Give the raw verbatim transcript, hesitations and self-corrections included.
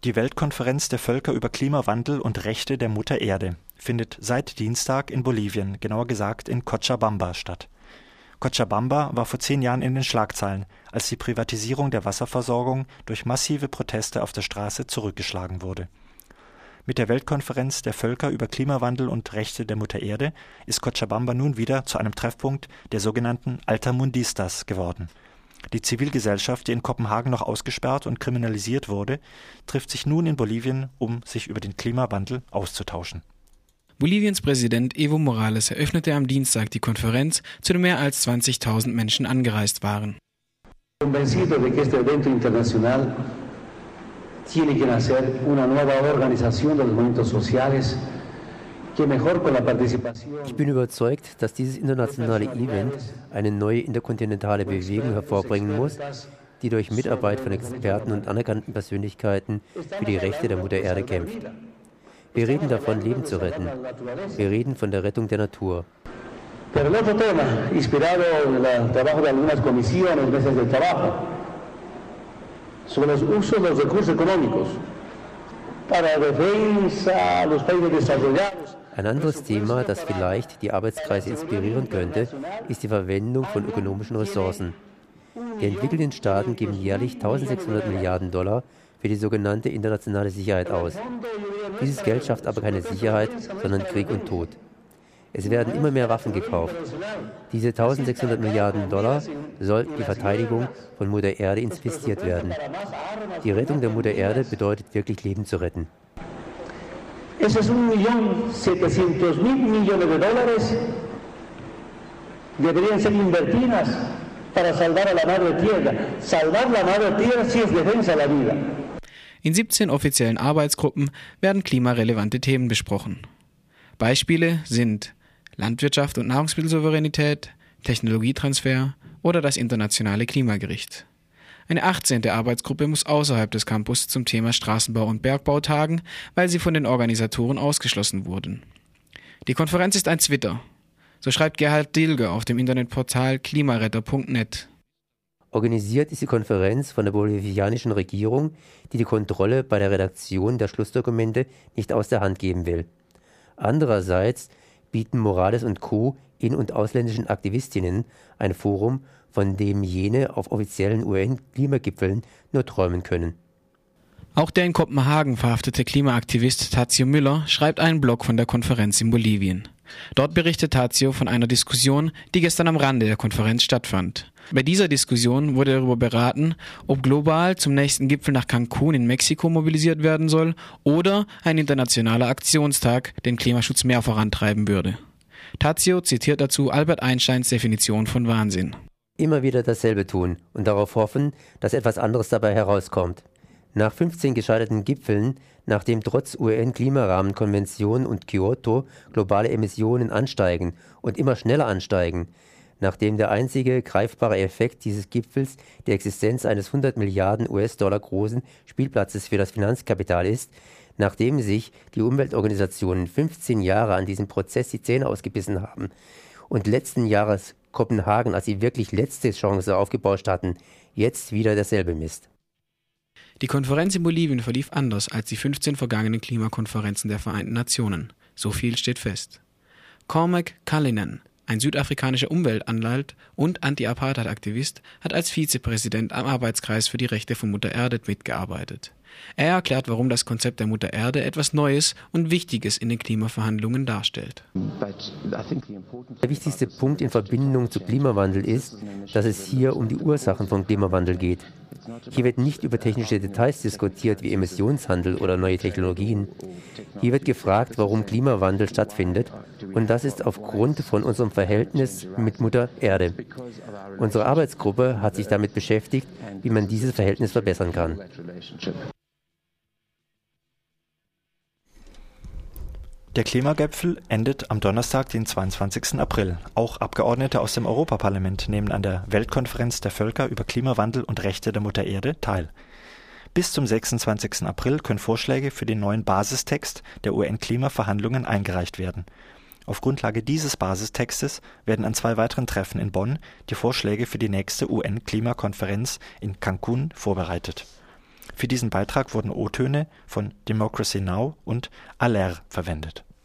Die Weltkonferenz der Völker über Klimawandel und Rechte der Mutter Erde findet seit Dienstag in Bolivien, genauer gesagt in Cochabamba, statt. Cochabamba war vor zehn Jahren in den Schlagzeilen, als die Privatisierung der Wasserversorgung durch massive Proteste auf der Straße zurückgeschlagen wurde. Mit der Weltkonferenz der Völker über Klimawandel und Rechte der Mutter Erde ist Cochabamba nun wieder zu einem Treffpunkt der sogenannten Altermundistas geworden. Die Zivilgesellschaft, die in Kopenhagen noch ausgesperrt und kriminalisiert wurde, trifft sich nun in Bolivien, um sich über den Klimawandel auszutauschen. Boliviens Präsident Evo Morales eröffnete am Dienstag die Konferenz, zu der mehr als zwanzigtausend Menschen angereist waren. Convencido de que este evento internacional tiene que nacer una nueva organización de los movimientos sociales que mejor con la participación. Ich bin überzeugt, dass dieses internationale Event eine neue interkontinentale Bewegung hervorbringen muss, die durch Mitarbeit von Experten und anerkannten Persönlichkeiten für die Rechte der Mutter Erde kämpft. Wir reden davon, Leben zu retten. Wir reden von der Rettung der Natur. Pero el otro tema, inspirado en el trabajo de algunas comisiones, mesas de trabajo, sobre los usos de los recursos económicos para defensa los países desarrollados. Ein anderes Thema, das vielleicht die Arbeitskreise inspirieren könnte, ist die Verwendung von ökonomischen Ressourcen. Die entwickelten Staaten geben jährlich eintausendsechshundert Milliarden Dollar für die sogenannte internationale Sicherheit aus. Dieses Geld schafft aber keine Sicherheit, sondern Krieg und Tod. Es werden immer mehr Waffen gekauft. Diese eintausendsechshundert Milliarden Dollar sollten die Verteidigung von Mutter Erde investiert werden. Die Rettung der Mutter Erde bedeutet wirklich Leben zu retten. Esos un millón setecientos mil millones de dólares deberían ser invertidas para salvar a la madre tierra. Salvar la madre tierra sí es defensa de la vida. In siebzehn offiziellen Arbeitsgruppen werden klimarelevante Themen besprochen. Beispiele sind Landwirtschaft und Nahrungsmittelsouveränität, Technologietransfer oder das internationale Klimagericht. Eine achtzehnte Arbeitsgruppe muss außerhalb des Campus zum Thema Straßenbau und Bergbau tagen, weil sie von den Organisatoren ausgeschlossen wurden. Die Konferenz ist ein Twitter. So schreibt Gerhard Dilger auf dem Internetportal klimaretter punkt net. Organisiert ist die Konferenz von der bolivianischen Regierung, die die Kontrolle bei der Redaktion der Schlussdokumente nicht aus der Hand geben will. Andererseits bieten Morales und Co. in- und ausländischen Aktivistinnen ein Forum, von dem jene auf offiziellen U N-Klimagipfeln nur träumen können. Auch der in Kopenhagen verhaftete Klimaaktivist Tadzio Müller schreibt einen Blog von der Konferenz in Bolivien. Dort berichtet Tadzio von einer Diskussion, die gestern am Rande der Konferenz stattfand. Bei dieser Diskussion wurde darüber beraten, ob global zum nächsten Gipfel nach Cancun in Mexiko mobilisiert werden soll oder ein internationaler Aktionstag den Klimaschutz mehr vorantreiben würde. Tadzio zitiert dazu Albert Einsteins Definition von Wahnsinn. Immer wieder dasselbe tun und darauf hoffen, dass etwas anderes dabei herauskommt. Nach fünfzehn gescheiterten Gipfeln, nachdem trotz U N-Klimarahmenkonvention und Kyoto globale Emissionen ansteigen und immer schneller ansteigen, nachdem der einzige greifbare Effekt dieses Gipfels die Existenz eines hundert Milliarden U S-Dollar großen Spielplatzes für das Finanzkapital ist, nachdem sich die Umweltorganisationen fünfzehn Jahre an diesem Prozess die Zähne ausgebissen haben und letzten Jahres Kopenhagen als die wirklich letzte Chance aufgebauscht hatten, jetzt wieder derselbe Mist. Die Konferenz in Bolivien verlief anders als die fünfzehn vergangenen Klimakonferenzen der Vereinten Nationen. So viel steht fest. Cormac Cullinan, ein südafrikanischer Umweltanwalt und Anti-Apartheid-Aktivist, hat als Vizepräsident am Arbeitskreis für die Rechte von Mutter Erde mitgearbeitet. Er erklärt, warum das Konzept der Mutter Erde etwas Neues und Wichtiges in den Klimaverhandlungen darstellt. Der wichtigste Punkt in Verbindung zu Klimawandel ist, dass es hier um die Ursachen von Klimawandel geht. Hier wird nicht über technische Details diskutiert wie Emissionshandel oder neue Technologien. Hier wird gefragt, warum Klimawandel stattfindet, und das ist aufgrund von unserem Verhältnis mit Mutter Erde. Unsere Arbeitsgruppe hat sich damit beschäftigt, wie man dieses Verhältnis verbessern kann. Der Klimagipfel endet am Donnerstag, den zweiundzwanzigsten April. Auch Abgeordnete aus dem Europaparlament nehmen an der Weltkonferenz der Völker über Klimawandel und Rechte der Mutter Erde teil. Bis zum sechsundzwanzigsten April können Vorschläge für den neuen Basistext der U N-Klimaverhandlungen eingereicht werden. Auf Grundlage dieses Basistextes werden an zwei weiteren Treffen in Bonn die Vorschläge für die nächste U N-Klimakonferenz in Cancun vorbereitet. Für diesen Beitrag wurden O-Töne von Democracy Now! Und Aller verwendet.